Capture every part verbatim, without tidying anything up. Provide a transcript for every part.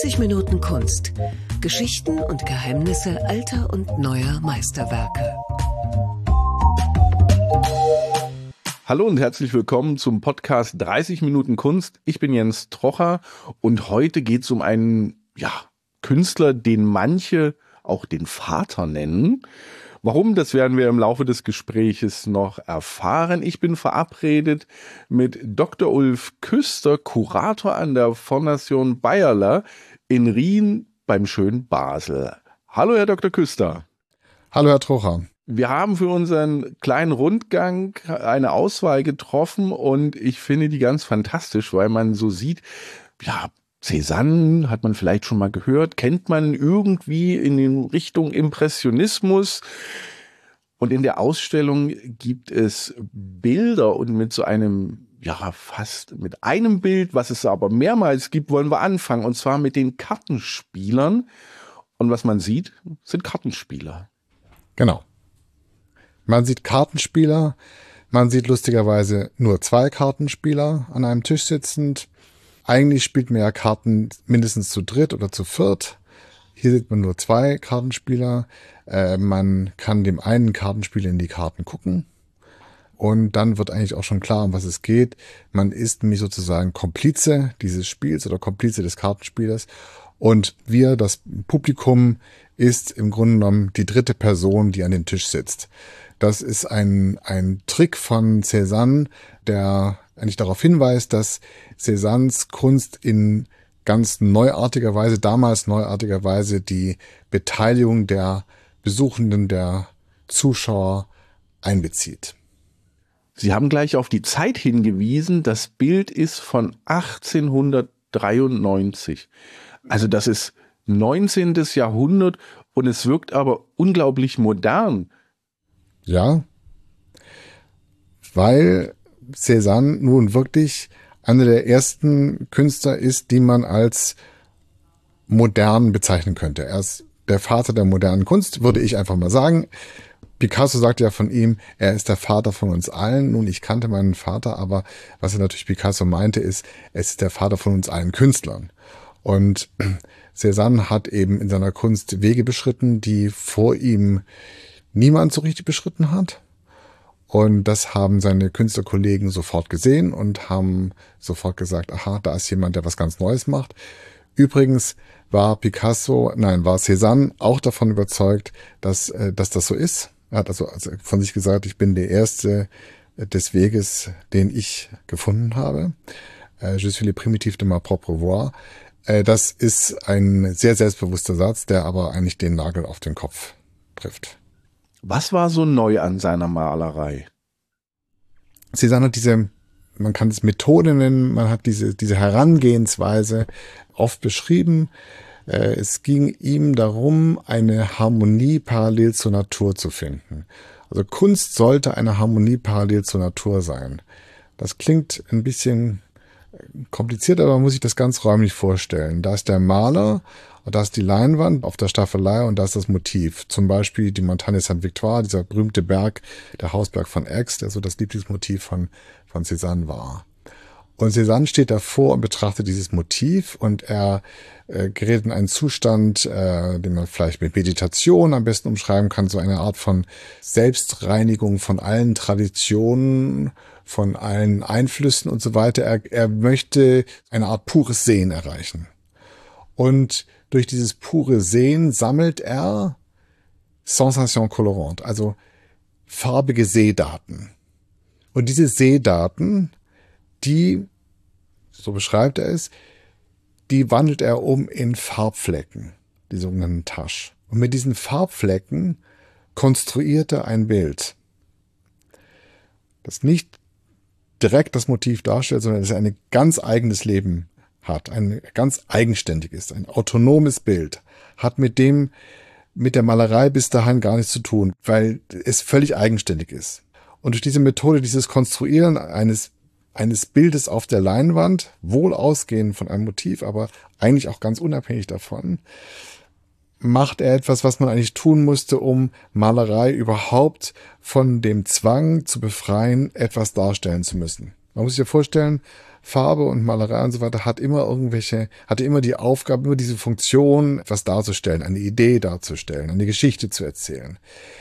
dreißig Minuten Kunst. Geschichten und Geheimnisse alter und neuer Meisterwerke. Hallo und herzlich willkommen zum Podcast dreißig Minuten Kunst. Ich bin Jens Trocher und heute geht es um einen ja, Künstler, den manche auch den Vater nennen. Warum, das werden wir im Laufe des Gespräches noch erfahren. Ich bin verabredet mit Doktor Ulf Küster, Kurator an der Fondation Bayerler in Rien beim schönen Basel. Hallo, Herr Doktor Küster. Hallo, Herr Trocher. Wir haben für unseren kleinen Rundgang eine Auswahl getroffen und ich finde die ganz fantastisch, weil man so sieht, ja, Cézanne hat man vielleicht schon mal gehört, kennt man irgendwie in Richtung Impressionismus. Und in der Ausstellung gibt es Bilder und mit so einem, ja, fast mit einem Bild, was es aber mehrmals gibt, wollen wir anfangen. Und zwar mit den Kartenspielern. Und was man sieht, sind Kartenspieler. Genau. Man sieht Kartenspieler, man sieht lustigerweise nur zwei Kartenspieler an einem Tisch sitzend. Eigentlich spielt man ja Karten mindestens zu dritt oder zu viert. Hier sieht man nur zwei Kartenspieler. Äh, man kann dem einen Kartenspieler in die Karten gucken. Und dann wird eigentlich auch schon klar, um was es geht. Man ist nämlich sozusagen Komplize dieses Spiels oder Komplize des Kartenspielers. Und wir, das Publikum, ist im Grunde genommen die dritte Person, die an dem Tisch sitzt. Das ist ein, ein Trick von Cézanne, der eigentlich darauf hinweist, dass Cézannes Kunst in ganz neuartiger Weise, damals neuartiger Weise, die Beteiligung der Besuchenden, der Zuschauer einbezieht. Sie haben gleich auf die Zeit hingewiesen. Das Bild ist von achtzehnhundertdreiundneunzig. Also das ist neunzehntes Jahrhundert und es wirkt aber unglaublich modern. Ja, weil Cézanne nun wirklich einer der ersten Künstler ist, die man als modern bezeichnen könnte. Er ist der Vater der modernen Kunst, würde ich einfach mal sagen. Picasso sagt ja von ihm, er ist der Vater von uns allen. Nun, ich kannte meinen Vater, aber was er natürlich Picasso meinte, ist, er ist der Vater von uns allen Künstlern. Und Cézanne hat eben in seiner Kunst Wege beschritten, die vor ihm niemand so richtig beschritten hat. Und das haben seine Künstlerkollegen sofort gesehen und haben sofort gesagt, aha, da ist jemand, der was ganz Neues macht. Übrigens war Picasso, nein, war Cézanne auch davon überzeugt, dass, dass das so ist. Er hat also, also von sich gesagt, ich bin der Erste des Weges, den ich gefunden habe. Je suis le primitif de ma propre voix. Das ist ein sehr selbstbewusster Satz, der aber eigentlich den Nagel auf den Kopf trifft. Was war so neu an seiner Malerei? Cézanne hat diese, man kann es Methode nennen, man hat diese, diese Herangehensweise oft beschrieben. Es ging ihm darum, eine Harmonie parallel zur Natur zu finden. Also Kunst sollte eine Harmonie parallel zur Natur sein. Das klingt ein bisschen kompliziert, aber man muss sich das ganz räumlich vorstellen. Da ist der Maler, und da ist die Leinwand auf der Staffelei und da ist das Motiv. Zum Beispiel die Montagne Sainte-Victoire, dieser berühmte Berg, der Hausberg von Aix, der so das Lieblingsmotiv von, von Cézanne war. Und Cézanne steht davor und betrachtet dieses Motiv und er äh, gerät in einen Zustand, äh, den man vielleicht mit Meditation am besten umschreiben kann, so eine Art von Selbstreinigung von allen Traditionen, von allen Einflüssen und so weiter. Er, er möchte eine Art pures Sehen erreichen. Und durch dieses pure Sehen sammelt er Sensation colorante, also farbige Sehdaten. Und diese Sehdaten, die, so beschreibt er es, die wandelt er um in Farbflecken, die sogenannten Taches. Und mit diesen Farbflecken konstruiert er ein Bild, das nicht direkt das Motiv darstellt, sondern das ein ganz eigenes Leben hat, ein ganz eigenständiges, ein autonomes Bild, hat mit dem, mit der Malerei bis dahin gar nichts zu tun, weil es völlig eigenständig ist. Und durch diese Methode, dieses Konstruieren eines, eines Bildes auf der Leinwand, wohl ausgehend von einem Motiv, aber eigentlich auch ganz unabhängig davon, macht er etwas, was man eigentlich tun musste, um Malerei überhaupt von dem Zwang zu befreien, etwas darstellen zu müssen. Man muss sich ja vorstellen, Farbe und Malerei und so weiter hat immer irgendwelche, hatte immer die Aufgabe, immer diese Funktion, etwas darzustellen, eine Idee darzustellen, eine Geschichte zu erzählen.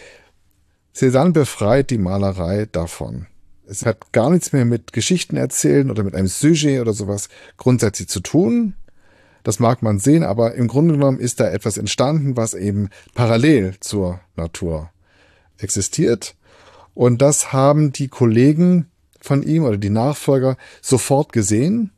Cézanne befreit die Malerei davon. Es hat gar nichts mehr mit Geschichten erzählen oder mit einem Sujet oder sowas grundsätzlich zu tun. Das mag man sehen, aber im Grunde genommen ist da etwas entstanden, was eben parallel zur Natur existiert. Und das haben die Kollegen von ihm oder die Nachfolger sofort gesehen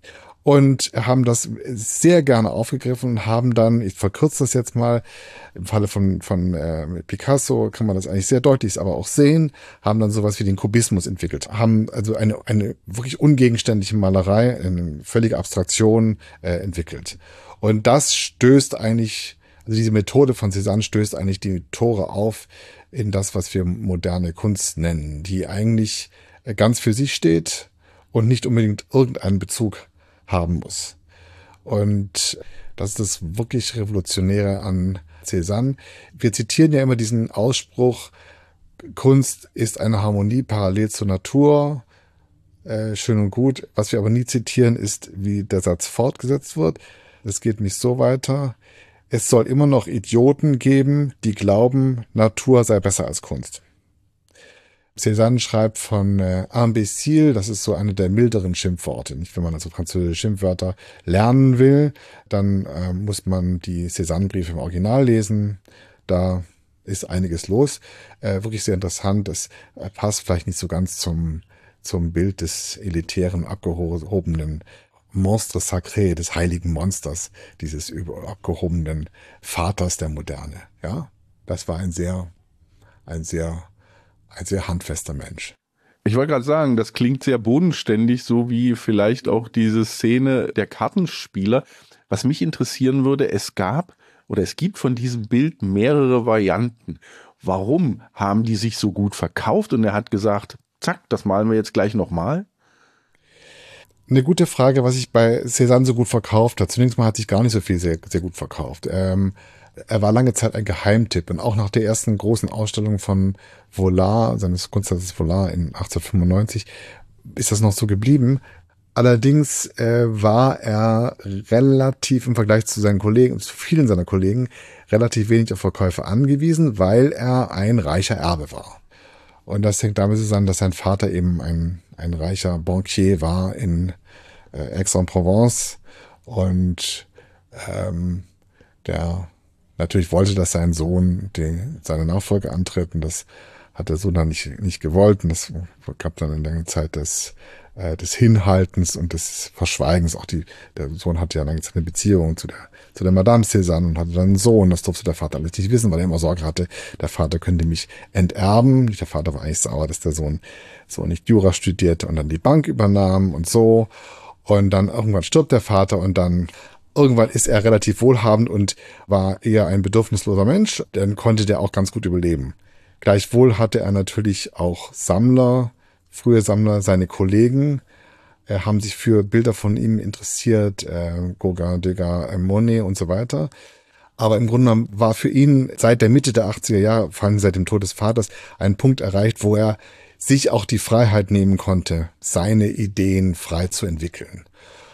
und haben das sehr gerne aufgegriffen und haben dann, ich verkürze das jetzt mal, im Falle von, von äh, Picasso kann man das eigentlich sehr deutlich aber auch sehen, haben dann sowas wie den Kubismus entwickelt, haben also eine, eine wirklich ungegenständliche Malerei, eine völlige Abstraktion äh, entwickelt. Und das stößt eigentlich, also diese Methode von Cézanne stößt eigentlich die Tore auf in das, was wir moderne Kunst nennen, die eigentlich ganz für sich steht und nicht unbedingt irgendeinen Bezug haben muss. Und das ist das wirklich Revolutionäre an Cézanne. Wir zitieren ja immer diesen Ausspruch, Kunst ist eine Harmonie parallel zur Natur, äh, schön und gut. Was wir aber nie zitieren, ist, wie der Satz fortgesetzt wird. Es geht nicht so weiter. Es soll immer noch Idioten geben, die glauben, Natur sei besser als Kunst. Cézanne schreibt von äh, imbécile, das ist so eine der milderen Schimpfworte. Nicht, wenn man also französische Schimpfwörter lernen will, dann äh, muss man die Cézanne-Briefe im Original lesen. Da ist einiges los. Äh, wirklich sehr interessant. Das äh, passt vielleicht nicht so ganz zum, zum Bild des elitären, abgehobenen Monstre sacré, des heiligen Monsters, dieses abgehobenen Vaters der Moderne. Ja, das war ein sehr, ein sehr Ein sehr handfester Mensch. Ich wollte gerade sagen, das klingt sehr bodenständig, so wie vielleicht auch diese Szene der Kartenspieler. Was mich interessieren würde, es gab oder es gibt von diesem Bild mehrere Varianten. Warum haben die sich so gut verkauft? Und er hat gesagt, zack, das malen wir jetzt gleich nochmal. Eine gute Frage, was sich bei Cézanne so gut verkauft hat. Zunächst mal hat sich gar nicht so viel sehr, sehr gut verkauft. Ähm, Er war lange Zeit ein Geheimtipp und auch nach der ersten großen Ausstellung von Vollard, seines Kunstwerkes Vollard in achtzehnhundertfünfundneunzig, ist das noch so geblieben. Allerdings äh, war er relativ im Vergleich zu seinen Kollegen, zu vielen seiner Kollegen, relativ wenig auf Verkäufe angewiesen, weil er ein reicher Erbe war. Und das hängt damit zusammen, dass sein Vater eben ein, ein reicher Bankier war in äh, Aix-en-Provence und ähm, der natürlich wollte, dass sein Sohn die, seine Nachfolge antritt, und das hat der Sohn dann nicht, nicht gewollt. Und das gab dann eine lange Zeit des, äh, des Hinhaltens und des Verschweigens. Auch die, der Sohn hatte ja lange Zeit eine Beziehung zu der, zu der Madame Cézanne und hatte dann einen Sohn. Das durfte der Vater alles nicht wissen, weil er immer Sorge hatte, der Vater könnte mich enterben. Der Vater war eigentlich sauer, dass der Sohn so nicht Jura studierte und dann die Bank übernahm und so. Und dann irgendwann stirbt der Vater und dann irgendwann ist er relativ wohlhabend und war eher ein bedürfnisloser Mensch, dann konnte der auch ganz gut überleben. Gleichwohl hatte er natürlich auch Sammler, frühe Sammler, seine Kollegen, äh, haben sich für Bilder von ihm interessiert, äh, Gauguin, Degas, äh, Monet und so weiter. Aber im Grunde genommen war für ihn seit der Mitte der achtziger Jahre, vor allem seit dem Tod des Vaters, ein Punkt erreicht, wo er sich auch die Freiheit nehmen konnte, seine Ideen frei zu entwickeln.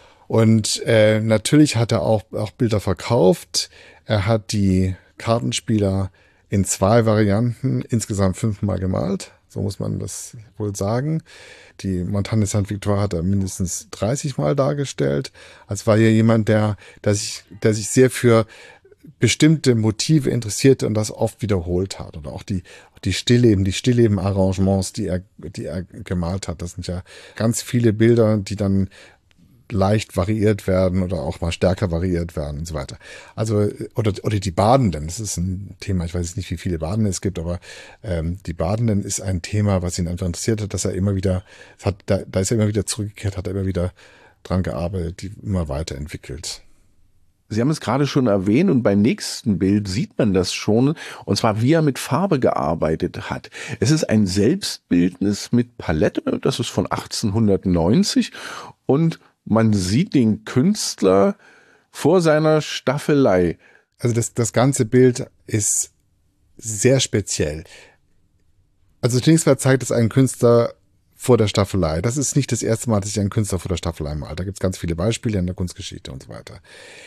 Und äh, natürlich hat er auch, auch Bilder verkauft. Er hat die Kartenspieler in zwei Varianten insgesamt fünfmal gemalt. So muss man das wohl sagen. Die Montagne Sainte-Victoire hat er mindestens dreißig Mal dargestellt. Also war hier jemand, der, der sich, der sich sehr für bestimmte Motive interessierte und das oft wiederholt hat. Oder auch die, die Stillleben, die Stillleben-Arrangements, die er, die er gemalt hat. Das sind ja ganz viele Bilder, die dann leicht variiert werden oder auch mal stärker variiert werden und so weiter. Also, oder, oder die Badenden, das ist ein Thema, ich weiß nicht, wie viele Badende es gibt, aber ähm, die Badenden ist ein Thema, was ihn einfach interessiert hat, dass er immer wieder, hat, da, da ist er immer wieder zurückgekehrt, hat er immer wieder dran gearbeitet, die immer weiterentwickelt. Sie haben es gerade schon erwähnt und beim nächsten Bild sieht man das schon, und zwar wie er mit Farbe gearbeitet hat. Es ist ein Selbstbildnis mit Palette, das ist von achtzehnhundertneunzig, und man sieht den Künstler vor seiner Staffelei. Also das, das ganze Bild ist sehr speziell. Also zunächst mal zeigt es einen Künstler vor der Staffelei. Das ist nicht das erste Mal, dass sich ein Künstler vor der Staffelei malt. Da gibt es ganz viele Beispiele in der Kunstgeschichte und so weiter.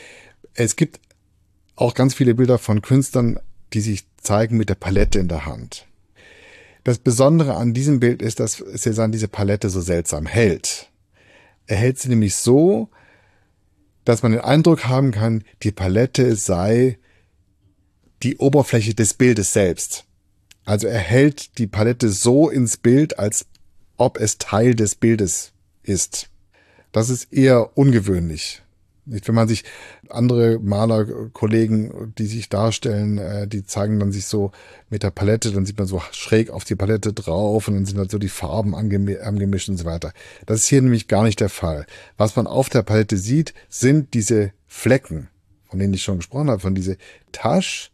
Es gibt auch ganz viele Bilder von Künstlern, die sich zeigen mit der Palette in der Hand. Das Besondere an diesem Bild ist, dass Cézanne diese Palette so seltsam hält. Er hält sie nämlich so, dass man den Eindruck haben kann, die Palette sei die Oberfläche des Bildes selbst. Also er hält die Palette so ins Bild, als ob es Teil des Bildes ist. Das ist eher ungewöhnlich. Nicht, wenn man sich andere Malerkollegen, die sich darstellen, die zeigen dann sich so mit der Palette, dann sieht man so schräg auf die Palette drauf und dann sind halt so die Farben angemischt und so weiter. Das ist hier nämlich gar nicht der Fall. Was man auf der Palette sieht, sind diese Flecken, von denen ich schon gesprochen habe, von diese Tache,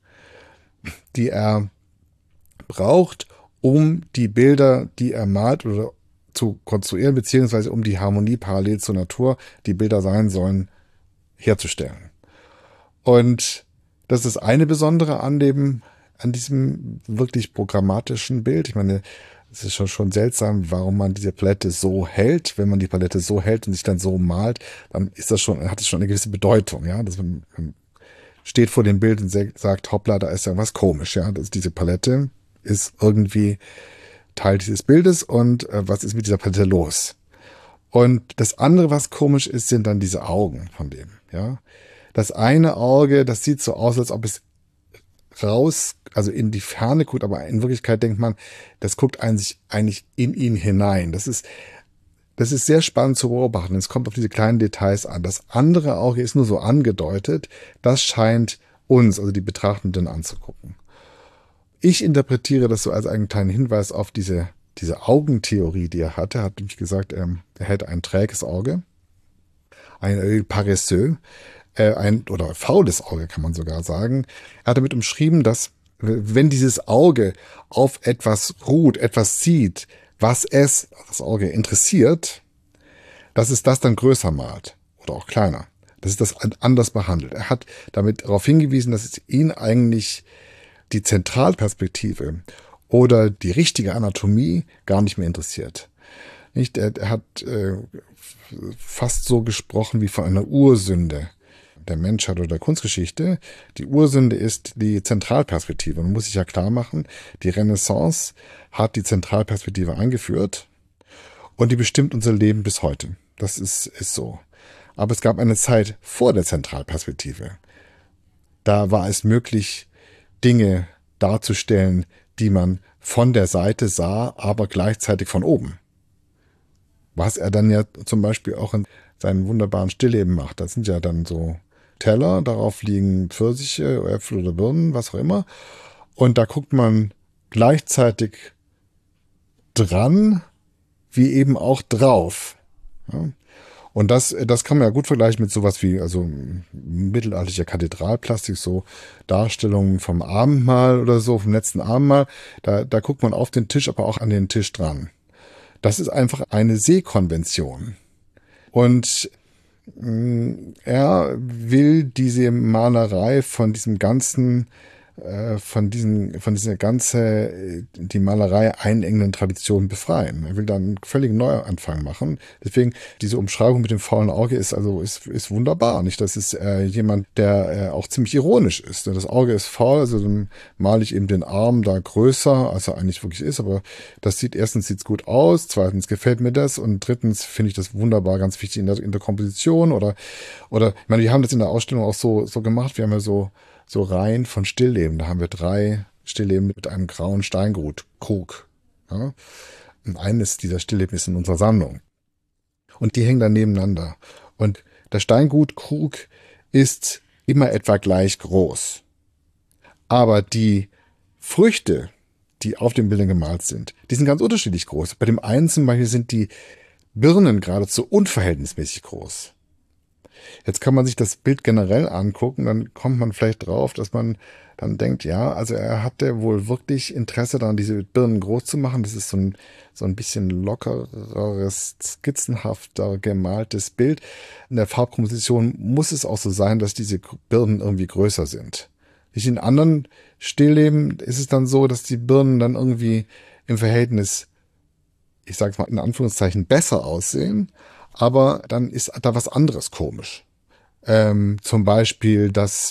die er braucht, um die Bilder, die er malt oder zu konstruieren, beziehungsweise um die Harmonie parallel zur Natur, die Bilder sein sollen, herzustellen. Und das ist das eine Besondere an dem, an diesem wirklich programmatischen Bild. Ich meine, es ist schon, schon seltsam, warum man diese Palette so hält. Wenn man die Palette so hält und sich dann so malt, dann ist das schon, hat es schon eine gewisse Bedeutung, ja. Dass man, man steht vor dem Bild und sagt, hoppla, da ist ja was komisch, ja. Das, diese Palette ist irgendwie Teil dieses Bildes und äh, was ist mit dieser Palette los? Und das andere, was komisch ist, sind dann diese Augen von dem, ja. Das eine Auge, das sieht so aus, als ob es raus, also in die Ferne guckt, aber in Wirklichkeit denkt man, das guckt eigentlich, eigentlich in ihn hinein. Das ist, das ist sehr spannend zu beobachten. Es kommt auf diese kleinen Details an. Das andere Auge ist nur so angedeutet. Das scheint uns, also die Betrachtenden, anzugucken. Ich interpretiere das so als einen kleinen Hinweis auf diese Diese Augentheorie, die er hatte. Er hat nämlich gesagt, er, er hätte ein träges Auge, ein Œil paresseux, äh, ein oder faules Auge, kann man sogar sagen. Er hat damit umschrieben, dass wenn dieses Auge auf etwas ruht, etwas sieht, was es, das Auge, interessiert, dass es das dann größer malt oder auch kleiner. Dass es das anders behandelt. Er hat damit darauf hingewiesen, dass es ihn eigentlich die Zentralperspektive oder die richtige Anatomie gar nicht mehr interessiert. Nicht? Er, er hat äh, fast so gesprochen wie von einer Ursünde der Menschheit oder der Kunstgeschichte. Die Ursünde ist die Zentralperspektive. Man muss sich ja klar machen, die Renaissance hat die Zentralperspektive eingeführt und die bestimmt unser Leben bis heute. Das ist, ist so. Aber es gab eine Zeit vor der Zentralperspektive. Da war es möglich, Dinge darzustellen, die man von der Seite sah, aber gleichzeitig von oben. Was er dann ja zum Beispiel auch in seinen wunderbaren Stillleben macht. Das sind ja dann so Teller, darauf liegen Pfirsiche, Äpfel oder Birnen, was auch immer. Und da guckt man gleichzeitig dran, wie eben auch drauf. Ja. Und das, das kann man ja gut vergleichen mit sowas wie, also mittelalterlicher Kathedralplastik, so Darstellungen vom Abendmahl oder so, vom letzten Abendmahl. Da, da guckt man auf den Tisch, aber auch an den Tisch dran. Das ist einfach eine Sehkonvention. Und mh, er will diese Malerei von diesem ganzen, äh, von diesen, von dieser ganze, die Malerei einengenden Tradition befreien. Er will dann einen völligen Neuanfang machen. Deswegen, diese Umschreibung mit dem faulen Auge ist also, ist, ist wunderbar. Nicht? Das ist äh, jemand, der äh, auch ziemlich ironisch ist. Das Auge ist faul, also dann male ich eben den Arm da größer, als er eigentlich wirklich ist. Aber das sieht, erstens sieht's gut aus, zweitens gefällt mir das und drittens finde ich das wunderbar, ganz wichtig in der, in der Komposition oder, oder, ich meine, wir haben das in der Ausstellung auch so, so gemacht. Wir haben ja so, so Reihen von Stillleben. Da haben wir drei Stillleben mit einem grauen Steingrut-Krug. Ja? Und eines dieser Stillleben ist in unserer Sammlung. Und die hängen dann nebeneinander. Und der Steingrut-Krug ist immer etwa gleich groß. Aber die Früchte, die auf den Bildern gemalt sind, die sind ganz unterschiedlich groß. Bei dem einen zum Beispiel sind die Birnen geradezu unverhältnismäßig groß. Jetzt kann man sich das Bild generell angucken, dann kommt man vielleicht drauf, dass man dann denkt, ja, also er hatte wohl wirklich Interesse daran, diese Birnen groß zu machen. Das ist so ein, so ein bisschen lockeres, skizzenhafter gemaltes Bild. In der Farbkomposition muss es auch so sein, dass diese Birnen irgendwie größer sind. In anderen Stillleben ist es dann so, dass die Birnen dann irgendwie im Verhältnis ich sage es mal in Anführungszeichen, besser aussehen, aber dann ist da was anderes komisch. Ähm, zum Beispiel, dass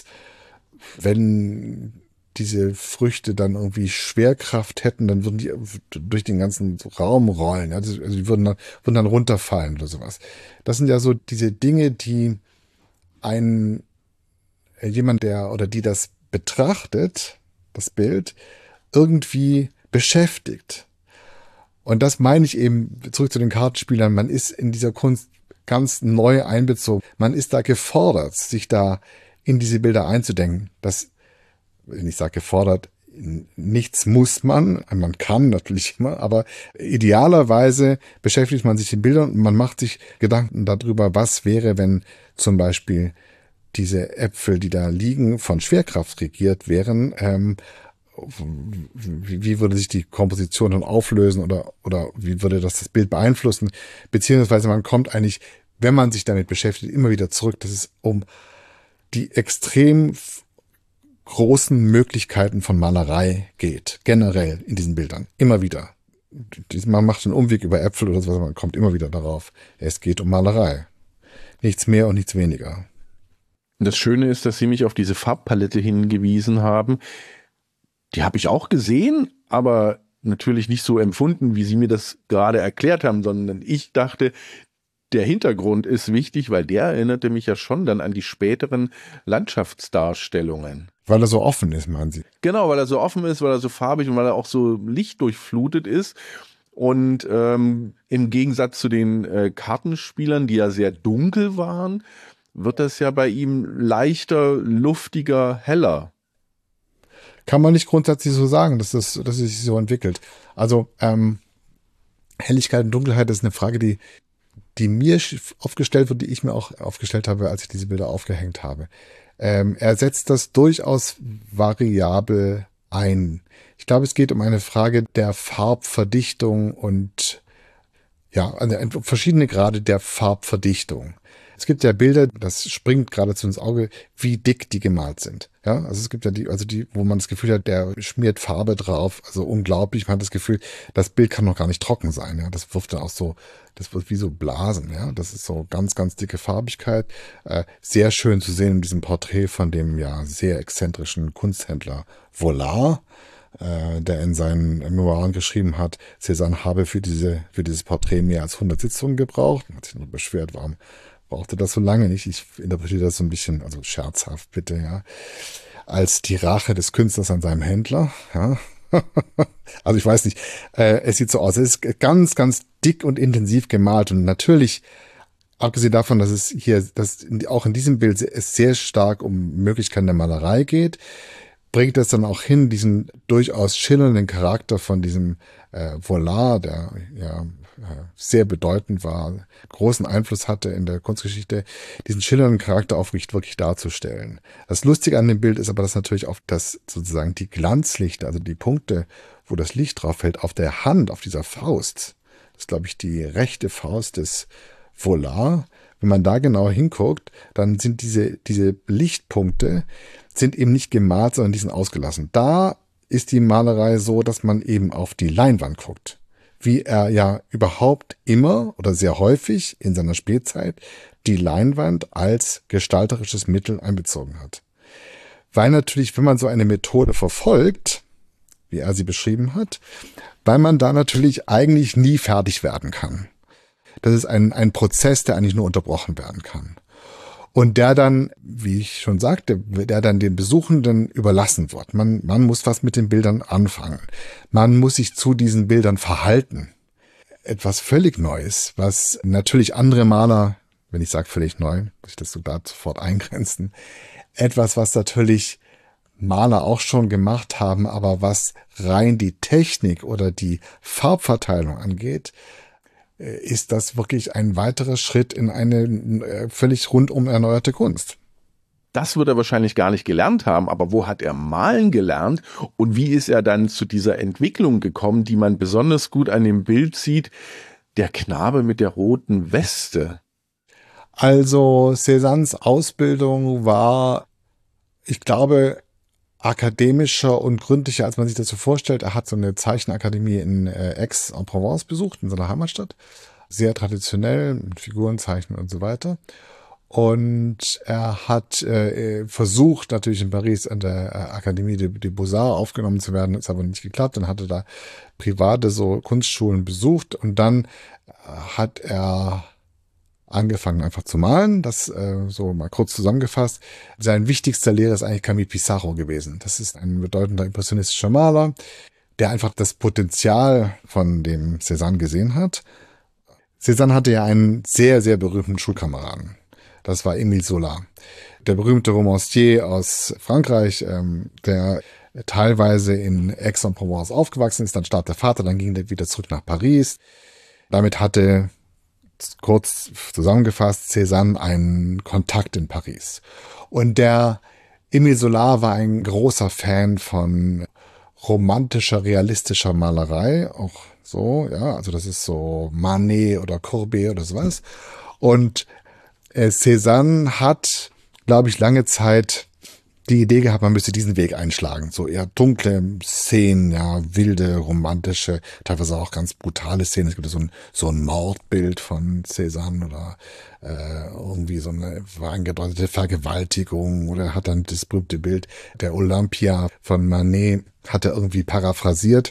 wenn diese Früchte dann irgendwie Schwerkraft hätten, dann würden die durch den ganzen Raum rollen. Also die würden dann, würden dann runterfallen oder sowas. Das sind ja so diese Dinge, die ein jemand, der oder die das betrachtet, das Bild, irgendwie beschäftigt. Und das meine ich eben, zurück zu den Kartenspielern, man ist in dieser Kunst ganz neu einbezogen. Man ist da gefordert, sich da in diese Bilder einzudenken. Das, wenn ich sage gefordert, nichts muss man, man kann natürlich immer, aber idealerweise beschäftigt man sich mit den Bildern und man macht sich Gedanken darüber, was wäre, wenn zum Beispiel diese Äpfel, die da liegen, von Schwerkraft regiert wären, ähm, wie, wie würde sich die Komposition dann auflösen oder, oder wie würde das das Bild beeinflussen? Beziehungsweise man kommt eigentlich, wenn man sich damit beschäftigt, immer wieder zurück, dass es um die extrem großen Möglichkeiten von Malerei geht, generell in diesen Bildern, immer wieder. Man macht einen Umweg über Äpfel oder so, man kommt immer wieder darauf. Es geht um Malerei. Nichts mehr und nichts weniger. Das Schöne ist, dass Sie mich auf diese Farbpalette hingewiesen haben. Die habe ich auch gesehen, aber natürlich nicht so empfunden, wie Sie mir das gerade erklärt haben, sondern ich dachte, der Hintergrund ist wichtig, weil der erinnerte mich ja schon dann an die späteren Landschaftsdarstellungen. Weil er so offen ist, meinen Sie? Genau, weil er so offen ist, weil er so farbig und weil er auch so lichtdurchflutet ist. Und ähm, im Gegensatz zu den äh, Kartenspielern, die ja sehr dunkel waren, wird das ja bei ihm leichter, luftiger, heller. Kann man nicht grundsätzlich so sagen, dass das, dass es sich so entwickelt. Also ähm, Helligkeit und Dunkelheit ist eine Frage, die, die mir aufgestellt wird, die ich mir auch aufgestellt habe, als ich diese Bilder aufgehängt habe. Ähm, er setzt das durchaus variabel ein. Ich glaube, es geht um eine Frage der Farbverdichtung und ja, also verschiedene Grade der Farbverdichtung. Es gibt ja Bilder, das springt geradezu ins Auge, wie dick die gemalt sind. Ja, also es gibt ja die, also die, wo man das Gefühl hat, der schmiert Farbe drauf. Also unglaublich. Man hat das Gefühl, das Bild kann noch gar nicht trocken sein. Ja, das wirft dann auch so, das wird wie so Blasen. Ja, das ist so ganz, ganz dicke Farbigkeit. Äh, sehr schön zu sehen in diesem Porträt von dem ja sehr exzentrischen Kunsthändler Vollard, äh, der in seinen Memoiren geschrieben hat, Cézanne habe für diese, für dieses Porträt mehr als hundert Sitzungen gebraucht. Man hat sich nur beschwert, warum brauchte das so lange nicht. Ich interpretiere das so ein bisschen, also scherzhaft bitte, ja, als die Rache des Künstlers an seinem Händler, ja. Also ich weiß nicht, äh, es sieht so aus, es ist ganz, ganz dick und intensiv gemalt und natürlich, abgesehen davon, dass es hier, dass auch in diesem Bild es sehr stark um Möglichkeiten der Malerei geht, bringt es dann auch hin, diesen durchaus schillernden Charakter von diesem äh, Vollard, der ja sehr bedeutend war, großen Einfluss hatte in der Kunstgeschichte, diesen schillernden Charakter auch wirklich darzustellen. Das Lustige an dem Bild ist aber, dass natürlich auf das sozusagen die Glanzlichter, also die Punkte, wo das Licht drauf fällt, auf der Hand, auf dieser Faust, das ist, glaube ich, die rechte Faust des Vollard. Wenn man da genau hinguckt, dann sind diese, diese Lichtpunkte sind eben nicht gemalt, sondern die sind ausgelassen. Da ist die Malerei so, dass man eben auf die Leinwand guckt. Wie er ja überhaupt immer oder sehr häufig in seiner Spätzeit die Leinwand als gestalterisches Mittel einbezogen hat. Weil natürlich, wenn man so eine Methode verfolgt, wie er sie beschrieben hat, weil man da natürlich eigentlich nie fertig werden kann. Das ist ein, ein Prozess, der eigentlich nur unterbrochen werden kann. Und der dann, wie ich schon sagte, der dann den Besuchenden überlassen wird. Man, man muss was mit den Bildern anfangen. Man muss sich zu diesen Bildern verhalten. Etwas völlig Neues, was natürlich andere Maler, wenn ich sage völlig neu, muss ich das sogar sofort eingrenzen, etwas, was natürlich Maler auch schon gemacht haben, aber was rein die Technik oder die Farbverteilung angeht, ist das wirklich ein weiterer Schritt in eine völlig rundum erneuerte Kunst. Das wird er wahrscheinlich gar nicht gelernt haben, aber wo hat er malen gelernt und wie ist er dann zu dieser Entwicklung gekommen, die man besonders gut an dem Bild sieht, der Knabe mit der roten Weste? Also Cézannes Ausbildung war, ich glaube, akademischer und gründlicher, als man sich das so vorstellt. Er hat so eine Zeichenakademie in äh, Aix-en-Provence besucht, in seiner Heimatstadt. Sehr traditionell, mit Figurenzeichnen und so weiter. Und er hat äh, versucht, natürlich in Paris an der äh, Akademie des de Beaux-Arts aufgenommen zu werden, ist aber nicht geklappt. Dann hat er da private so Kunstschulen besucht und dann hat er angefangen einfach zu malen. Das äh, so mal kurz zusammengefasst. Sein wichtigster Lehrer ist eigentlich Camille Pissarro gewesen. Das ist ein bedeutender impressionistischer Maler, der einfach das Potenzial von dem Cézanne gesehen hat. Cézanne hatte ja einen sehr, sehr berühmten Schulkameraden. Das war Émile Zola, der berühmte Romancier aus Frankreich, ähm, der teilweise in Aix-en-Provence aufgewachsen ist. Dann starb der Vater, dann ging er wieder zurück nach Paris. Damit hatte, kurz zusammengefasst, Cézanne einen Kontakt in Paris. Und der Émile Zola war ein großer Fan von romantischer, realistischer Malerei, auch so, ja, also das ist so Manet oder Courbet oder sowas. Und äh, Cézanne hat, glaube ich, lange Zeit die Idee gehabt, man müsste diesen Weg einschlagen. So eher dunkle Szenen, ja, wilde, romantische, teilweise auch ganz brutale Szenen. Es gibt so ein, so ein Mordbild von Cézanne oder äh, irgendwie so eine angedeutete Vergewaltigung, oder hat dann das berühmte Bild der Olympia von Manet, hat er irgendwie paraphrasiert.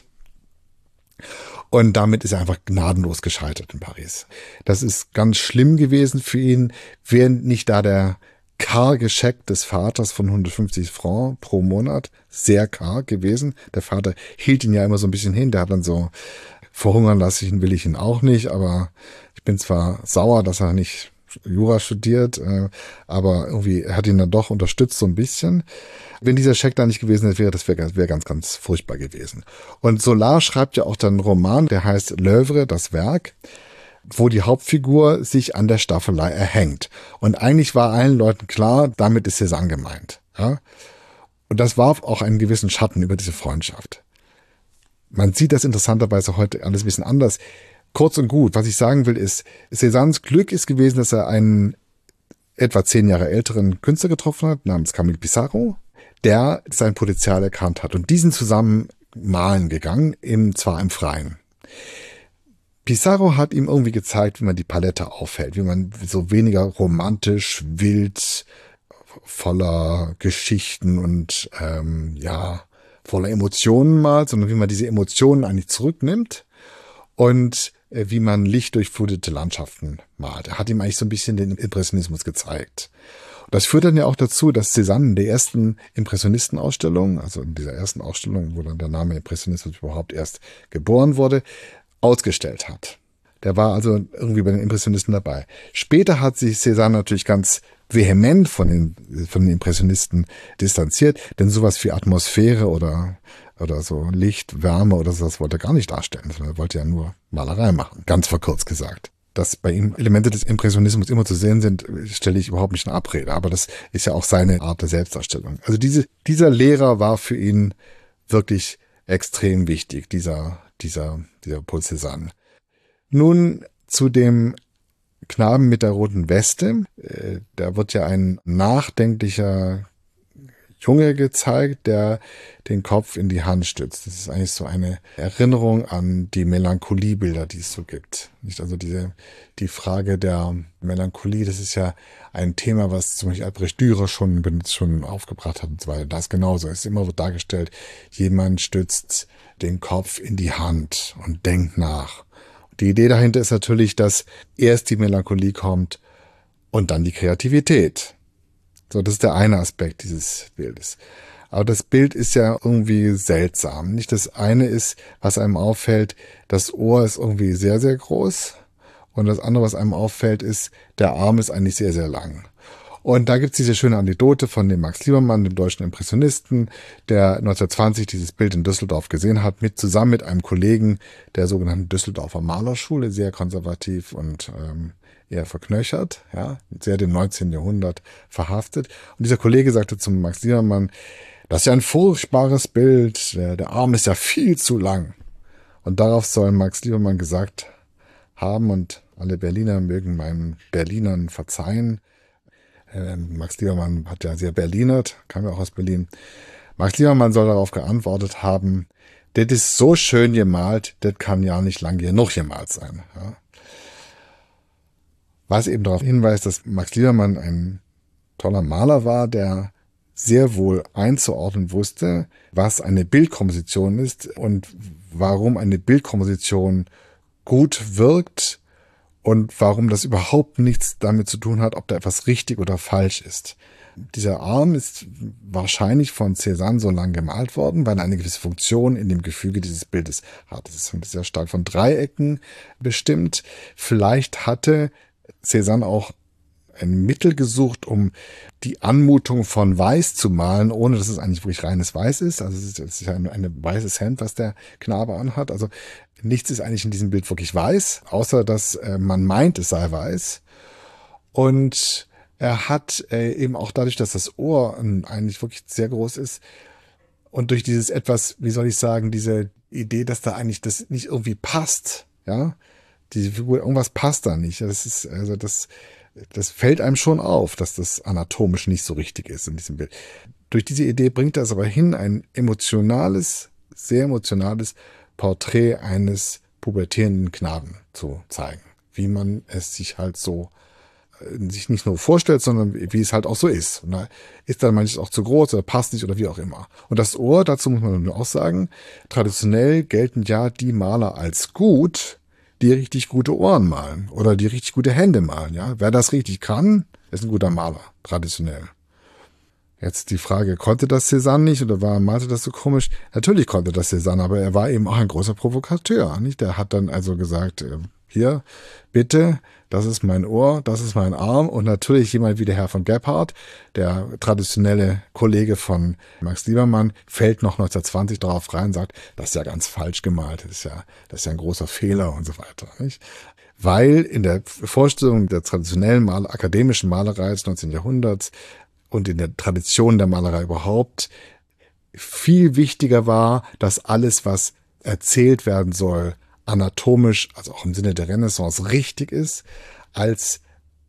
Und damit ist er einfach gnadenlos gescheitert in Paris. Das ist ganz schlimm gewesen für ihn, während nicht da der karge Scheck des Vaters von hundertfünfzig Francs pro Monat, sehr karg gewesen. Der Vater hielt ihn ja immer so ein bisschen hin, der hat dann so, verhungern lasse ich ihn, will ich ihn auch nicht, aber ich bin zwar sauer, dass er nicht Jura studiert, aber irgendwie er hat ihn dann doch unterstützt so ein bisschen. Wenn dieser Scheck da nicht gewesen wäre, das wäre wär ganz, ganz furchtbar gewesen. Und Zola schreibt ja auch dann einen Roman, der heißt L'Œuvre, das Werk, wo die Hauptfigur sich an der Staffelei erhängt. Und eigentlich war allen Leuten klar, damit ist Cézanne gemeint. Ja? Und das warf auch einen gewissen Schatten über diese Freundschaft. Man sieht das interessanterweise heute alles ein bisschen anders. Kurz und gut, was ich sagen will, ist, Cézannes Glück ist gewesen, dass er einen etwa zehn Jahre älteren Künstler getroffen hat, namens Camille Pissarro, der sein Potenzial erkannt hat und diesen zusammen malen gegangen, im, zwar im Freien. Pissarro hat ihm irgendwie gezeigt, wie man die Palette aufhält, wie man so weniger romantisch, wild, voller Geschichten und ähm, ja voller Emotionen malt, sondern wie man diese Emotionen eigentlich zurücknimmt und äh, wie man lichtdurchflutete Landschaften malt. Er hat ihm eigentlich so ein bisschen den Impressionismus gezeigt. Und das führt dann ja auch dazu, dass Cézanne in der ersten Impressionistenausstellung, also in dieser ersten Ausstellung, wo dann der Name Impressionismus überhaupt erst geboren wurde, ausgestellt hat. Der war also irgendwie bei den Impressionisten dabei. Später hat sich Cézanne natürlich ganz vehement von den, von den Impressionisten distanziert, denn sowas wie Atmosphäre oder, oder so Licht, Wärme oder sowas wollte er gar nicht darstellen, sondern er wollte ja nur Malerei machen, ganz verkürzt gesagt. Dass bei ihm Elemente des Impressionismus immer zu sehen sind, stelle ich überhaupt nicht in Abrede, aber das ist ja auch seine Art der Selbstdarstellung. Also diese, dieser Lehrer war für ihn wirklich extrem wichtig, dieser dieser, dieser Paul Cézanne. Nun zu dem Knaben mit der roten Weste. Äh, da wird ja ein nachdenklicher Junge gezeigt, der den Kopf in die Hand stützt. Das ist eigentlich so eine Erinnerung an die Melancholiebilder, die es so gibt. Nicht also diese, die Frage der Melancholie, das ist ja ein Thema, was zum Beispiel Albrecht Dürer schon, schon aufgebracht hat und so weiter. Das genauso. Es ist immer wird dargestellt, jemand stützt den Kopf in die Hand und denkt nach. Die Idee dahinter ist natürlich, dass erst die Melancholie kommt und dann die Kreativität. So, das ist der eine Aspekt dieses Bildes. Aber das Bild ist ja irgendwie seltsam. Nicht das eine ist, was einem auffällt, das Ohr ist irgendwie sehr, sehr groß. Und das andere, was einem auffällt, ist, der Arm ist eigentlich sehr, sehr lang. Und da gibt's diese schöne Anekdote von dem Max Liebermann, dem deutschen Impressionisten, der neunzehnhundertzwanzig dieses Bild in Düsseldorf gesehen hat, mit zusammen mit einem Kollegen der sogenannten Düsseldorfer Malerschule, sehr konservativ und ähm, eher verknöchert, ja, sehr dem neunzehnten Jahrhundert verhaftet. Und dieser Kollege sagte zum Max Liebermann, das ist ja ein furchtbares Bild, der, der Arm ist ja viel zu lang. Und darauf soll Max Liebermann gesagt haben, und alle Berliner mögen meinen Berlinern verzeihen, Max Liebermann hat ja sehr Berlinert, kam ja auch aus Berlin. Max Liebermann soll darauf geantwortet haben, das ist so schön gemalt, das kann ja nicht lang genug gemalt sein. Ja. Was eben darauf hinweist, dass Max Liebermann ein toller Maler war, der sehr wohl einzuordnen wusste, was eine Bildkomposition ist und warum eine Bildkomposition gut wirkt und warum das überhaupt nichts damit zu tun hat, ob da etwas richtig oder falsch ist. Dieser Arm ist wahrscheinlich von Cézanne so lang gemalt worden, weil er eine gewisse Funktion in dem Gefüge dieses Bildes hat. Es ist sehr stark von Dreiecken bestimmt. Vielleicht hatte Cézanne auch ein Mittel gesucht, um die Anmutung von Weiß zu malen, ohne dass es eigentlich wirklich reines Weiß ist. Also es ist, es ist ein, ein weißes Hemd, was der Knabe anhat. Also nichts ist eigentlich in diesem Bild wirklich weiß, außer dass äh, man meint, es sei weiß. Und er hat äh, eben auch dadurch, dass das Ohr äh, eigentlich wirklich sehr groß ist und durch dieses etwas, wie soll ich sagen, diese Idee, dass da eigentlich das nicht irgendwie passt, ja, diese Figur, irgendwas passt da nicht. Das ist, also das, das fällt einem schon auf, dass das anatomisch nicht so richtig ist in diesem Bild. Durch diese Idee bringt er es aber hin, ein emotionales, sehr emotionales Porträt eines pubertierenden Knaben zu zeigen, wie man es sich halt so sich nicht nur vorstellt, sondern wie es halt auch so ist. Und da ist dann manches auch zu groß oder passt nicht oder wie auch immer. Und das Ohr, dazu muss man nur auch sagen, traditionell gelten ja die Maler als gut, die richtig gute Ohren malen oder die richtig gute Hände malen. Ja, wer das richtig kann, ist ein guter Maler, traditionell. Jetzt die Frage, konnte das Cézanne nicht oder war malte das so komisch? Natürlich konnte das Cézanne, aber er war eben auch ein großer Provokateur. Nicht? Der hat dann also gesagt, hier, bitte, das ist mein Ohr, das ist mein Arm und natürlich jemand wie der Herr von Gebhardt, der traditionelle Kollege von Max Liebermann, fällt noch neunzehnhundertzwanzig darauf rein und sagt, das ist ja ganz falsch gemalt, das ist ja, das ist ja ein großer Fehler und so weiter. Nicht? Weil in der Vorstellung der traditionellen Mal- akademischen Malerei des neunzehnten Jahrhunderts und in der Tradition der Malerei überhaupt viel wichtiger war, dass alles, was erzählt werden soll, anatomisch, also auch im Sinne der Renaissance, richtig ist, als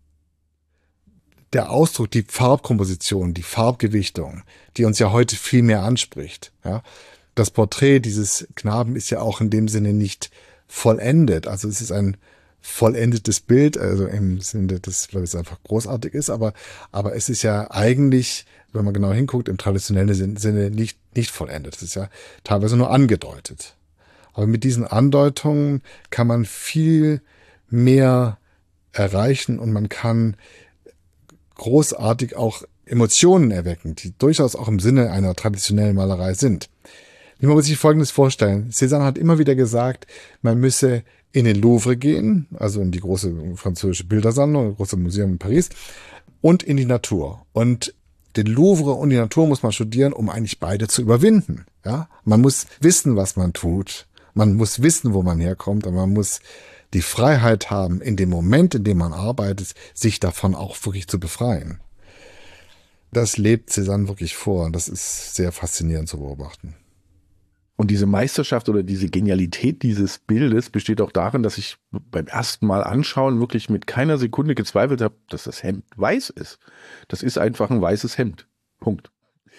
der Ausdruck, die Farbkomposition, die Farbgewichtung, die uns ja heute viel mehr anspricht. Ja. Das Porträt dieses Knaben ist ja auch in dem Sinne nicht vollendet. Also es ist ein vollendetes Bild, also im Sinne, dass es einfach großartig ist, aber, aber es ist ja eigentlich, wenn man genau hinguckt, im traditionellen Sinne nicht, nicht vollendet. Es ist ja teilweise nur angedeutet. Aber mit diesen Andeutungen kann man viel mehr erreichen und man kann großartig auch Emotionen erwecken, die durchaus auch im Sinne einer traditionellen Malerei sind. Man muss sich Folgendes vorstellen. Cézanne hat immer wieder gesagt, man müsse in den Louvre gehen, also in die große französische Bildersammlung, das große Museum in Paris, und in die Natur. Und den Louvre und die Natur muss man studieren, um eigentlich beide zu überwinden. Ja? Man muss wissen, was man tut. Man muss wissen, wo man herkommt, aber man muss die Freiheit haben, in dem Moment, in dem man arbeitet, sich davon auch wirklich zu befreien. Das lebt Cézanne wirklich vor und das ist sehr faszinierend zu beobachten. Und diese Meisterschaft oder diese Genialität dieses Bildes besteht auch darin, dass ich beim ersten Mal anschauen wirklich mit keiner Sekunde gezweifelt habe, dass das Hemd weiß ist. Das ist einfach ein weißes Hemd. Punkt.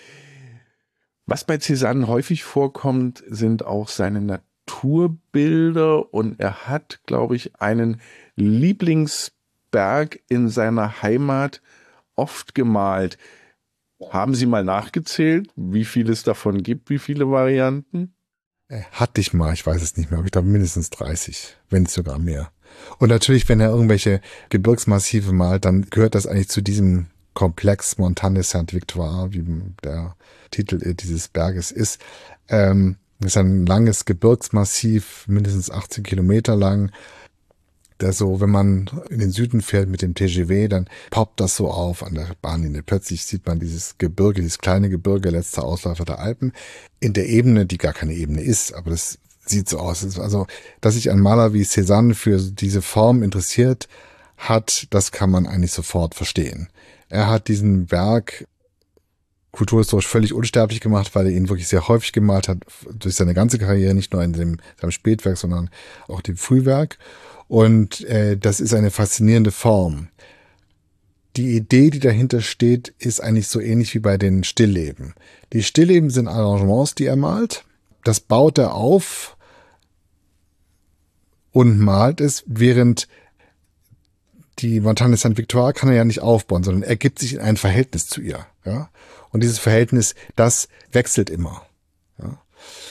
Was bei Cézanne häufig vorkommt, sind auch seine Naturbilder und er hat, glaube ich, einen Lieblingsberg in seiner Heimat oft gemalt. Haben Sie mal nachgezählt, wie viel es davon gibt, wie viele Varianten? Hatte ich mal, ich weiß es nicht mehr, aber ich glaube mindestens dreißig, wenn nicht sogar mehr. Und natürlich, wenn er irgendwelche Gebirgsmassive malt, dann gehört das eigentlich zu diesem Komplex Montagne Sainte-Victoire, wie der Titel dieses Berges ist. Ähm, das ist ein langes Gebirgsmassiv, mindestens achtzehn Kilometer lang. Der so, wenn man in den Süden fährt mit dem T G V, dann poppt das so auf an der Bahnlinie. Plötzlich sieht man dieses Gebirge, dieses kleine Gebirge, letzter Ausläufer der Alpen, in der Ebene, die gar keine Ebene ist, aber das sieht so aus. Also, dass sich ein Maler wie Cézanne für diese Form interessiert hat, das kann man eigentlich sofort verstehen. Er hat diesen Berg kulturhistorisch völlig unsterblich gemacht, weil er ihn wirklich sehr häufig gemalt hat, durch seine ganze Karriere, nicht nur in dem, seinem Spätwerk, sondern auch dem Frühwerk. Und äh, das ist eine faszinierende Form, die Idee, die dahinter steht, ist eigentlich so ähnlich wie bei den Stillleben. Die Stillleben sind Arrangements, die er malt. Das baut er auf und malt es, während die Montagne Sainte-Victoire kann er ja nicht aufbauen, sondern er gibt sich in ein Verhältnis zu ihr. Ja? Und dieses Verhältnis, das wechselt immer. Ja?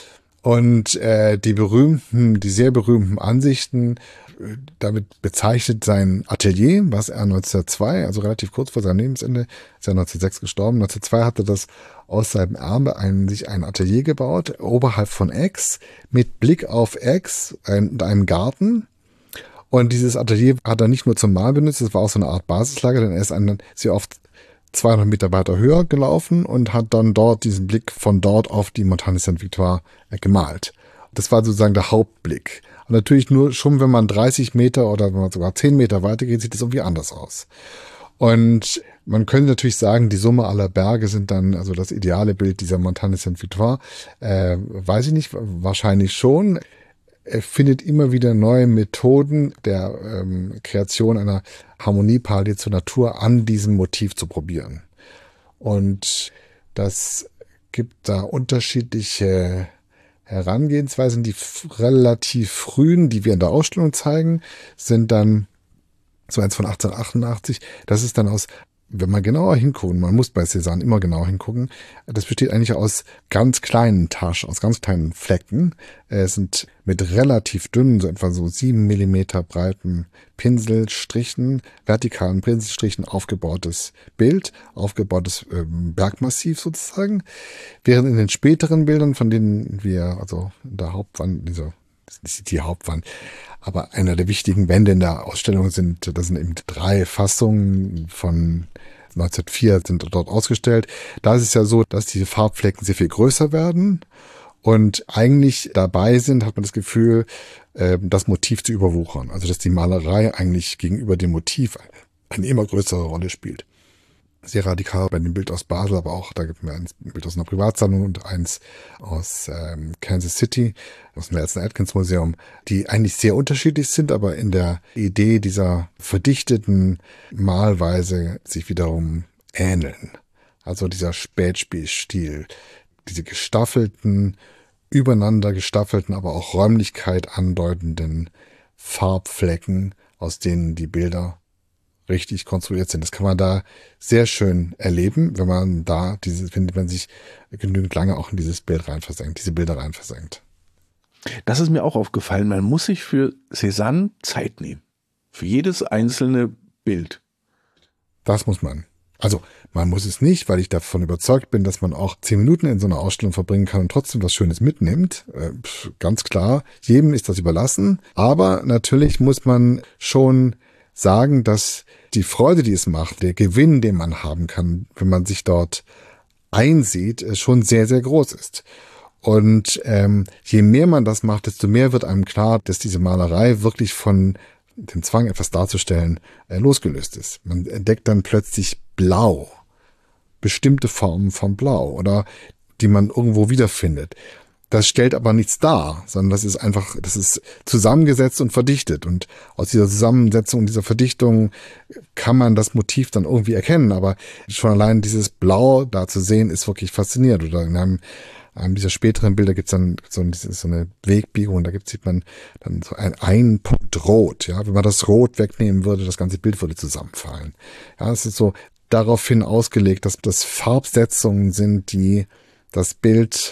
Und äh, die berühmten, die sehr berühmten Ansichten, damit bezeichnet sein Atelier, was er neunzehnhundertzwei, also relativ kurz vor seinem Lebensende, ist er neunzehnhundertsechs gestorben, neunzehnhundertzwei hat er das aus seinem Erbe ein, sich ein Atelier gebaut, oberhalb von Aix, mit Blick auf Aix und einem Garten. Und dieses Atelier hat er nicht nur zum Malen benutzt, es war auch so eine Art Basislager, denn er ist einen, sehr oft zweihundert Meter weiter höher gelaufen und hat dann dort diesen Blick von dort auf die Montagne Sainte-Victoire gemalt. Das war sozusagen der Hauptblick. Und natürlich nur schon, wenn man dreißig Meter oder wenn man sogar zehn Meter weiter geht, sieht das irgendwie anders aus. Und man könnte natürlich sagen, die Summe aller Berge sind dann also das ideale Bild dieser Montagne Sainte-Victoire. Äh, weiß ich nicht, wahrscheinlich schon. Er findet immer wieder neue Methoden der ähm, Kreation einer Harmonieparallel zur Natur an diesem Motiv zu probieren. Und das gibt da unterschiedliche Herangehensweisen. Die relativ frühen, die wir in der Ausstellung zeigen, sind dann so eins von achtzehnhundertachtundachtzig. Das ist dann aus, wenn man genauer hinguckt, man muss bei Cézanne immer genauer hingucken, das besteht eigentlich aus ganz kleinen Taschen, aus ganz kleinen Flecken. Es sind mit relativ dünnen, so etwa so sieben Millimeter breiten Pinselstrichen, vertikalen Pinselstrichen aufgebautes Bild, aufgebautes ähm, Bergmassiv sozusagen. Während in den späteren Bildern, von denen wir, also in der Hauptwand, dieser, das ist nicht die Hauptwand, aber einer der wichtigen Wände in der Ausstellung sind, das sind eben drei Fassungen von neunzehnhundertvier sind dort ausgestellt. Da ist es ja so, dass diese Farbflecken sehr viel größer werden und eigentlich dabei sind, hat man das Gefühl, das Motiv zu überwuchern. Also dass die Malerei eigentlich gegenüber dem Motiv eine immer größere Rolle spielt. Sehr radikal bei dem Bild aus Basel, aber auch, da gibt es ein Bild aus einer Privatsammlung und eins aus ähm, Kansas City, aus dem Nelson Atkins Museum, die eigentlich sehr unterschiedlich sind, aber in der Idee dieser verdichteten Malweise sich wiederum ähneln. Also dieser Spätspielstil, diese gestaffelten, übereinander gestaffelten, aber auch Räumlichkeit andeutenden Farbflecken, aus denen die Bilder richtig konstruiert sind. Das kann man da sehr schön erleben, wenn man da diese, findet man sich genügend lange auch in dieses Bild rein versenkt, diese Bilder rein versenkt. Das ist mir auch aufgefallen. Man muss sich für Cézanne Zeit nehmen. Für jedes einzelne Bild. Das muss man. Also man muss es nicht, weil ich davon überzeugt bin, dass man auch zehn Minuten in so einer Ausstellung verbringen kann und trotzdem was Schönes mitnimmt. Äh, ganz klar, jedem ist das überlassen. Aber natürlich muss man schon sagen, dass die Freude, die es macht, der Gewinn, den man haben kann, wenn man sich dort einsieht, schon sehr, sehr groß ist. Und ähm, je mehr man das macht, desto mehr wird einem klar, dass diese Malerei wirklich von dem Zwang, etwas darzustellen, äh, losgelöst ist. Man entdeckt dann plötzlich Blau, bestimmte Formen von Blau oder die man irgendwo wiederfindet. Das stellt aber nichts dar, sondern das ist einfach, das ist zusammengesetzt und verdichtet. Und aus dieser Zusammensetzung, dieser Verdichtung kann man das Motiv dann irgendwie erkennen. Aber schon allein dieses Blau da zu sehen, ist wirklich faszinierend. Oder in einem, einem dieser späteren Bilder gibt es dann so, so eine Wegbiegung. Da gibt, sieht man dann so ein, ein Punkt Rot. Ja, wenn man das Rot wegnehmen würde, das ganze Bild würde zusammenfallen. Ja, es ist so daraufhin ausgelegt, dass das Farbsetzungen sind, die das Bild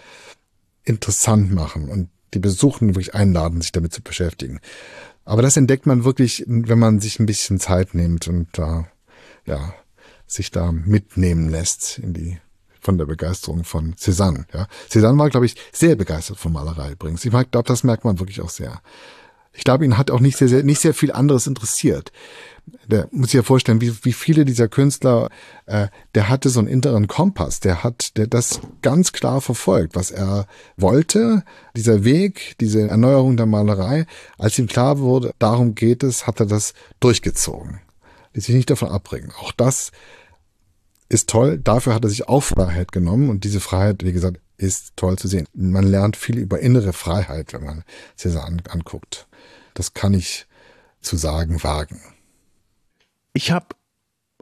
interessant machen und die Besuchenden wirklich einladen, sich damit zu beschäftigen. Aber das entdeckt man wirklich, wenn man sich ein bisschen Zeit nimmt und da, ja, sich da mitnehmen lässt in die, von der Begeisterung von Cézanne, ja. Cézanne war, glaube ich, sehr begeistert von Malerei übrigens. Ich glaube, das merkt man wirklich auch sehr. Ich glaube, ihn hat auch nicht sehr, sehr, nicht sehr viel anderes interessiert. Der muss sich ja vorstellen, wie, wie viele dieser Künstler, äh, der hatte so einen inneren Kompass, der hat, der das ganz klar verfolgt, was er wollte, dieser Weg, diese Erneuerung der Malerei. Als ihm klar wurde, darum geht es, hat er das durchgezogen. Ließ sich nicht davon abbringen. Auch das ist toll. Dafür hat er sich auch Freiheit genommen und diese Freiheit, wie gesagt, ist toll zu sehen. Man lernt viel über innere Freiheit, wenn man Cézanne anguckt. Das kann ich zu sagen wagen. Ich habe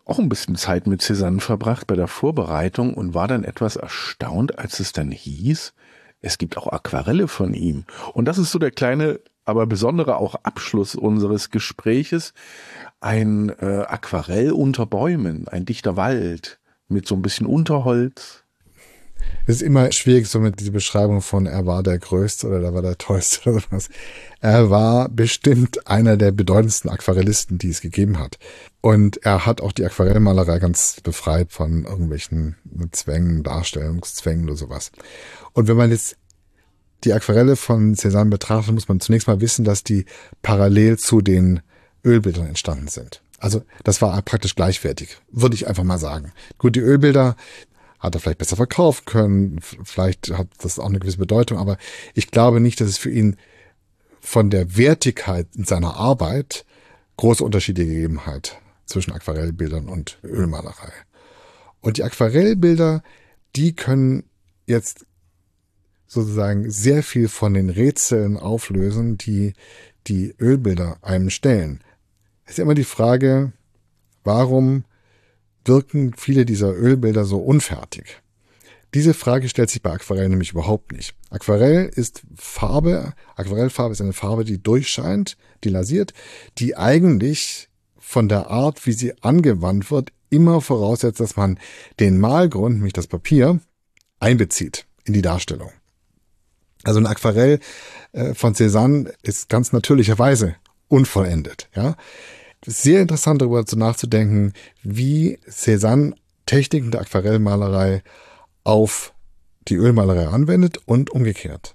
auch ein bisschen Zeit mit Cézanne verbracht bei der Vorbereitung und war dann etwas erstaunt, als es dann hieß, es gibt auch Aquarelle von ihm. Und das ist so der kleine, aber besondere auch Abschluss unseres Gespräches. Ein äh, Aquarell unter Bäumen, ein dichter Wald mit so ein bisschen Unterholz. Es ist immer schwierig, so mit dieser Beschreibung von er war der Größte oder er war der Tollste oder sowas. Er war bestimmt einer der bedeutendsten Aquarellisten, die es gegeben hat. Und er hat auch die Aquarellmalerei ganz befreit von irgendwelchen Zwängen, Darstellungszwängen oder sowas. Und wenn man jetzt die Aquarelle von Cézanne betrachtet, muss man zunächst mal wissen, dass die parallel zu den Ölbildern entstanden sind. Also das war praktisch gleichwertig, würde ich einfach mal sagen. Gut, die Ölbilder hat er vielleicht besser verkaufen können, vielleicht hat das auch eine gewisse Bedeutung, aber ich glaube nicht, dass es für ihn von der Wertigkeit in seiner Arbeit große Unterschiede gegeben hat zwischen Aquarellbildern und Ölmalerei. Und die Aquarellbilder, die können jetzt sozusagen sehr viel von den Rätseln auflösen, die die Ölbilder einem stellen. Es ist immer die Frage, warum wirken viele dieser Ölbilder so unfertig? Diese Frage stellt sich bei Aquarell nämlich überhaupt nicht. Aquarell ist Farbe, Aquarellfarbe ist eine Farbe, die durchscheint, die lasiert, die eigentlich von der Art, wie sie angewandt wird, immer voraussetzt, dass man den Malgrund, nämlich das Papier, einbezieht in die Darstellung. Also ein Aquarell äh, von Cézanne ist ganz natürlicherweise unvollendet. Ja, sehr interessant darüber zu nachzudenken, wie Cézanne Techniken der Aquarellmalerei auf die Ölmalerei anwendet und umgekehrt.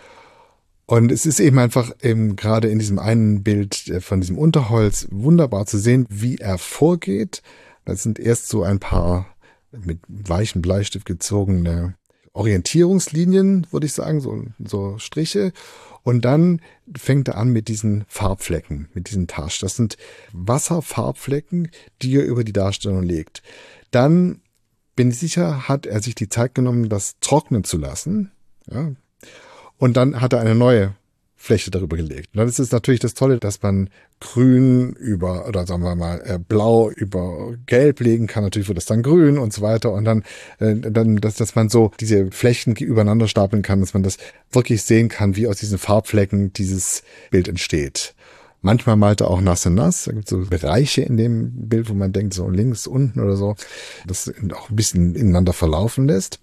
Und es ist eben einfach eben gerade in diesem einen Bild von diesem Unterholz wunderbar zu sehen, wie er vorgeht. Das sind erst so ein paar mit weichem Bleistift gezogene Orientierungslinien, würde ich sagen, so, so Striche. Und dann fängt er an mit diesen Farbflecken, mit diesen Taschen. Das sind Wasserfarbflecken, die er über die Darstellung legt. Dann, bin ich sicher, hat er sich die Zeit genommen, das trocknen zu lassen. Ja. Und dann hat er eine neue Fläche darüber gelegt. Und dann ist es natürlich das Tolle, dass man grün über, oder sagen wir mal, äh, blau über gelb legen kann. Natürlich wird das dann grün und so weiter. Und dann, äh, dann dass, dass man so diese Flächen übereinander stapeln kann, dass man das wirklich sehen kann, wie aus diesen Farbflecken dieses Bild entsteht. Manchmal malt er auch nass und nass. Da gibt es so Bereiche in dem Bild, wo man denkt, so links, unten oder so, das auch ein bisschen ineinander verlaufen lässt.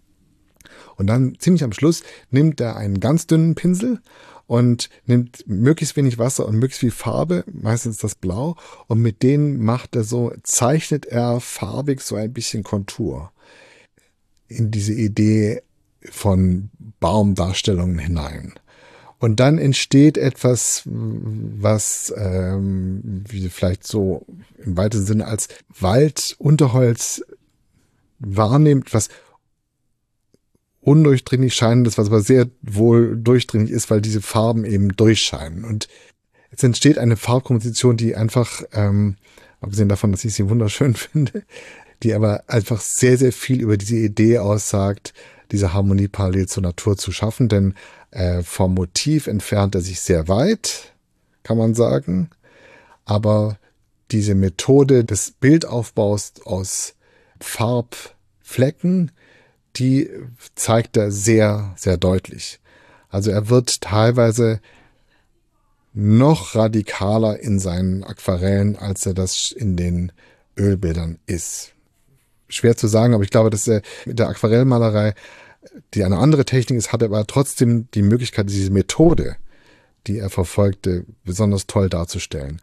Und dann ziemlich am Schluss nimmt er einen ganz dünnen Pinsel und nimmt möglichst wenig Wasser und möglichst viel Farbe, meistens das Blau, und mit denen macht er so, zeichnet er farbig so ein bisschen Kontur in diese Idee von Baumdarstellungen hinein. Und dann entsteht etwas, was ähm, wie vielleicht so im weitesten Sinne als Waldunterholz wahrnimmt, was undurchdringlich scheinendes, was aber sehr wohl durchdringlich ist, weil diese Farben eben durchscheinen. Und es entsteht eine Farbkomposition, die einfach, ähm, abgesehen davon, dass ich sie wunderschön finde, die aber einfach sehr, sehr viel über diese Idee aussagt, diese Harmonie parallel zur Natur zu schaffen. Denn äh, vom Motiv entfernt er sich sehr weit, kann man sagen. Aber diese Methode des Bildaufbaus aus Farbflecken, die zeigt er sehr, sehr deutlich. Also er wird teilweise noch radikaler in seinen Aquarellen, als er das in den Ölbildern ist. Schwer zu sagen, aber ich glaube, dass er mit der Aquarellmalerei, die eine andere Technik ist, hat er aber trotzdem die Möglichkeit, diese Methode, die er verfolgte, besonders toll darzustellen.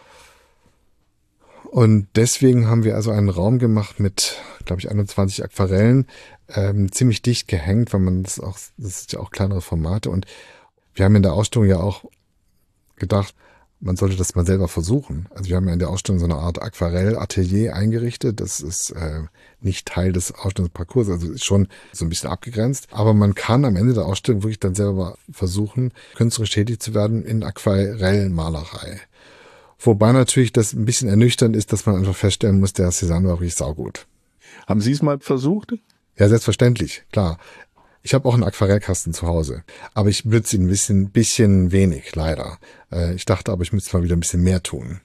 Und deswegen haben wir also einen Raum gemacht mit, glaube ich, einundzwanzig Aquarellen, ähm, ziemlich dicht gehängt, weil man das auch, das ist ja auch kleinere Formate. Und wir haben in der Ausstellung ja auch gedacht, man sollte das mal selber versuchen. Also wir haben ja in der Ausstellung so eine Art Aquarellatelier eingerichtet. Das ist äh, nicht Teil des Ausstellungsparcours, also ist schon so ein bisschen abgegrenzt. Aber man kann am Ende der Ausstellung wirklich dann selber versuchen, künstlerisch tätig zu werden in Aquarellmalerei. Wobei natürlich das ein bisschen ernüchternd ist, dass man einfach feststellen muss, der Cézanne war wirklich saugut. Haben Sie es mal versucht? Ja, selbstverständlich, klar. Ich habe auch einen Aquarellkasten zu Hause, aber ich benutze ihn ein bisschen, bisschen wenig, leider. Äh, ich dachte aber, ich müsste mal wieder ein bisschen mehr tun.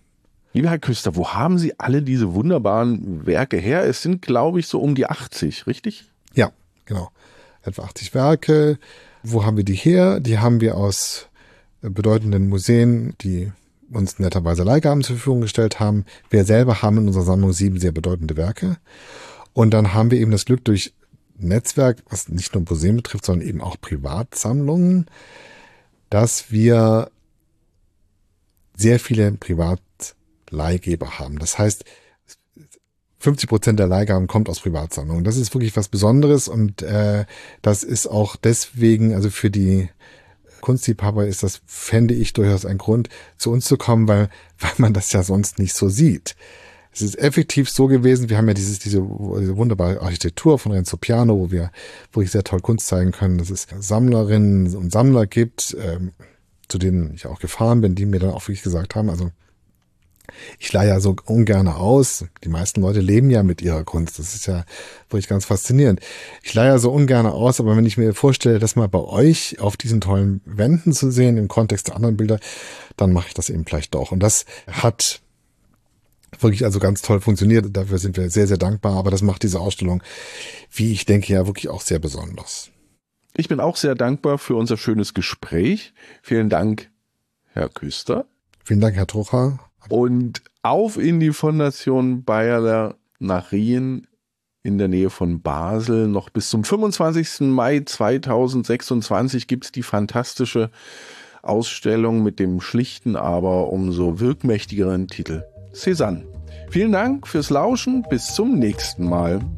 Lieber Herr Küster, wo haben Sie alle diese wunderbaren Werke her? Es sind, glaube ich, so um die achtzig, richtig? Ja, genau. Etwa achtzig Werke. Wo haben wir die her? Die haben wir aus bedeutenden Museen, die uns netterweise Leihgaben zur Verfügung gestellt haben. Wir selber haben in unserer Sammlung sieben sehr bedeutende Werke. Und dann haben wir eben das Glück durch Netzwerk, was nicht nur Museen betrifft, sondern eben auch Privatsammlungen, dass wir sehr viele Privatleihgeber haben. Das heißt, fünfzig Prozent der Leihgaben kommt aus Privatsammlungen. Das ist wirklich was Besonderes und äh, das ist auch deswegen, also für die Kunstliebhaber ist das, fände ich, durchaus ein Grund, zu uns zu kommen, weil, weil man das ja sonst nicht so sieht. Es ist effektiv so gewesen, wir haben ja dieses, diese, diese wunderbare Architektur von Renzo Piano, wo wir wirklich sehr toll Kunst zeigen können, dass es Sammlerinnen und Sammler gibt, ähm, zu denen ich auch gefahren bin, die mir dann auch wirklich gesagt haben, also ich leihe ja so ungern aus. Die meisten Leute leben ja mit ihrer Kunst. Das ist ja wirklich ganz faszinierend. Ich leihe ja so ungern aus, aber wenn ich mir vorstelle, das mal bei euch auf diesen tollen Wänden zu sehen, im Kontext der anderen Bilder, dann mache ich das eben vielleicht doch. Und das hat wirklich also ganz toll funktioniert. Dafür sind wir sehr, sehr dankbar. Aber das macht diese Ausstellung, wie ich denke, ja wirklich auch sehr besonders. Ich bin auch sehr dankbar für unser schönes Gespräch. Vielen Dank, Herr Küster. Vielen Dank, Herr Trocher. Und auf in die Fondation Bayerler nach Rien in der Nähe von Basel. Noch bis zum fünfundzwanzigsten Mai zweitausendsechsundzwanzig gibt es die fantastische Ausstellung mit dem schlichten, aber umso wirkmächtigeren Titel Cézanne. Vielen Dank fürs Lauschen. Bis zum nächsten Mal.